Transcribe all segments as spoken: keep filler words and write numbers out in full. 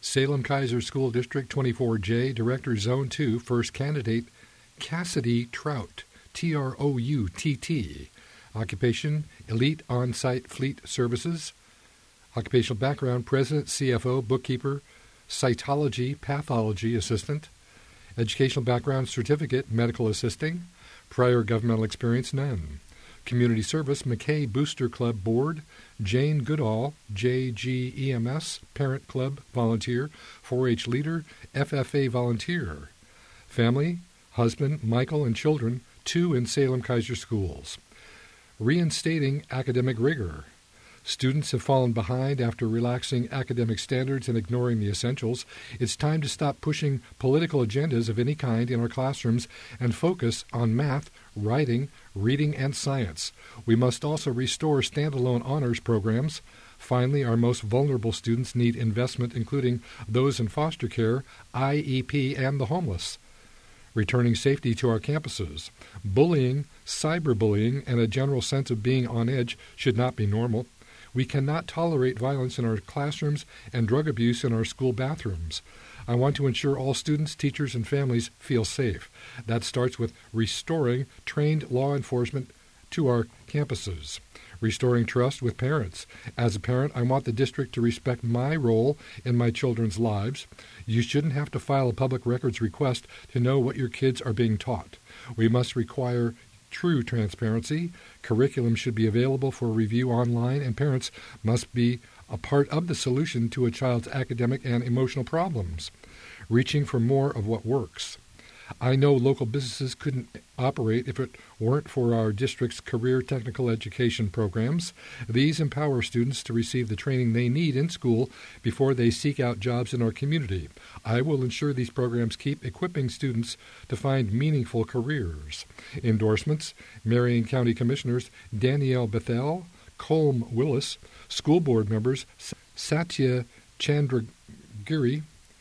Salem Keizer School District twenty-four J, Director Zone two, First Candidate, Cassidy Trout, T R O U T T. Occupation, Elite On-Site Fleet Services. Occupational background, President, C F O, Bookkeeper, Cytology, Pathology Assistant. Educational background, Certificate, Medical Assisting. Prior governmental experience, none. Community service, McKay Booster Club Board, Jane Goodall, J G E M S, Parent Club Volunteer, four H Leader, F F A Volunteer. Family, husband, Michael, and children, two in Salem Keizer schools. Reinstating academic rigor. Students have fallen behind after relaxing academic standards and ignoring the essentials. It's time to stop pushing political agendas of any kind in our classrooms and focus on math, writing, reading, and science. We must also restore standalone honors programs. Finally, our most vulnerable students need investment, including those in foster care, I E P, and the homeless. Returning safety to our campuses. Bullying, cyberbullying, and a general sense of being on edge should not be normal. We cannot tolerate violence in our classrooms and drug abuse in our school bathrooms. I want to ensure all students, teachers, and families feel safe. That starts with restoring trained law enforcement to our campuses. Restoring trust with parents. As a parent, I want the district to respect my role in my children's lives. You shouldn't have to file a public records request to know what your kids are being taught. We must require true transparency. Curriculum should be available for review online, and parents must be a part of the solution to a child's academic and emotional problems. Reaching for more of what works. I know local businesses couldn't operate if it weren't for our district's career technical education programs. These empower students to receive the training they need in school before they seek out jobs in our community. I will ensure these programs keep equipping students to find meaningful careers. Endorsements, Marion County Commissioners Danielle Bethel, Colm Willis, School Board members Satya Chandragiri,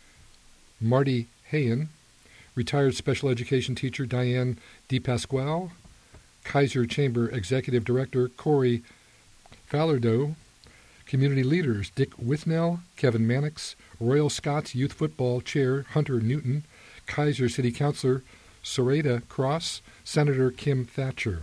Marty Hayen, Retired Special Education Teacher Diane DePasquale, Keizer Chamber Executive Director Corey Falardeau, Community Leaders Dick Withnell, Kevin Mannix, Royal Scots Youth Football Chair Hunter Newton, Keizer City Councilor Soraya Cross, Senator Kim Thatcher.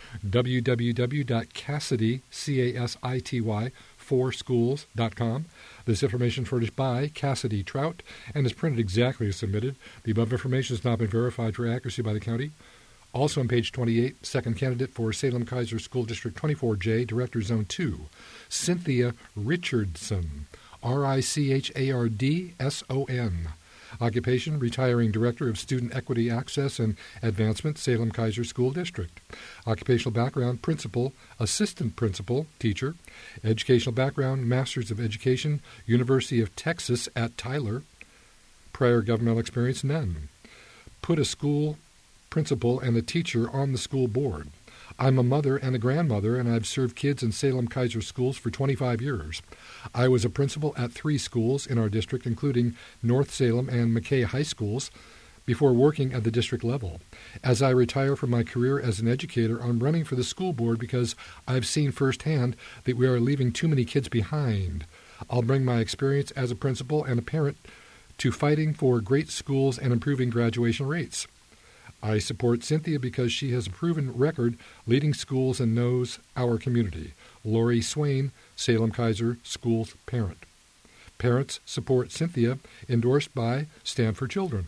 w w w dot cassidy, C A S I T Y, for schools dot com. This information furnished by Cassidy Trout and is printed exactly as submitted. The above information has not been verified for accuracy by the county. Also on page twenty-eight, second candidate for Salem Keizer School District twenty-four J, Director Zone two, Cynthia Richardson, R I C H A R D S O N. Occupation, Retiring Director of Student Equity Access and Advancement, Salem Keizer School District. Occupational background, Principal, Assistant Principal, Teacher. Educational background, Masters of Education, University of Texas at Tyler. Prior governmental experience, none. Put a school principal and a teacher on the school board. I'm a mother and a grandmother, and I've served kids in Salem Keizer schools for twenty-five years. I was a principal at three schools in our district, including North Salem and McKay High Schools, before working at the district level. As I retire from my career as an educator, I'm running for the school board because I've seen firsthand that we are leaving too many kids behind. I'll bring my experience as a principal and a parent to fighting for great schools and improving graduation rates. I support Cynthia because she has a proven record leading schools and knows our community. Lori Swain, Salem Keizer Schools parent. Parents support Cynthia, endorsed by Stand for Children.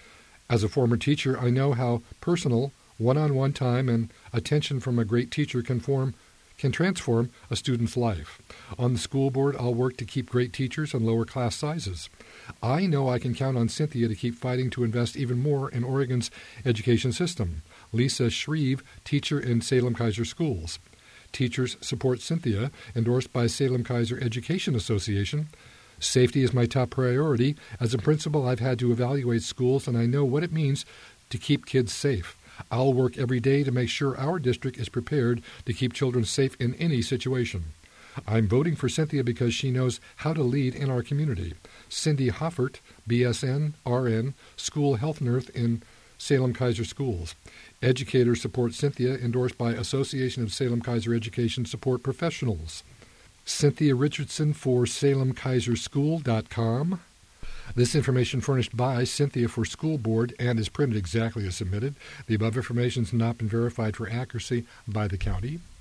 As a former teacher, I know how personal, one-on-one time and attention from a great teacher can form can transform a student's life. On the school board, I'll work to keep great teachers and lower class sizes. I know I can count on Cynthia to keep fighting to invest even more in Oregon's education system. Lisa Shreve, teacher in Salem Keizer Schools. Teachers support Cynthia, endorsed by Salem Keizer Education Association. Safety is my top priority. As a principal, I've had to evaluate schools, and I know what it means to keep kids safe. I'll work every day to make sure our district is prepared to keep children safe in any situation. I'm voting for Cynthia because she knows how to lead in our community. Cindy Hoffert, B S N, R N, School Health Nurse in Salem Keizer Schools. Educators support Cynthia, endorsed by Association of Salem Keizer Education Support Professionals. Cynthia Richardson for Salem Keizer School dot com. This information furnished by Cynthia for School Board and is printed exactly as submitted. The above information has not been verified for accuracy by the county.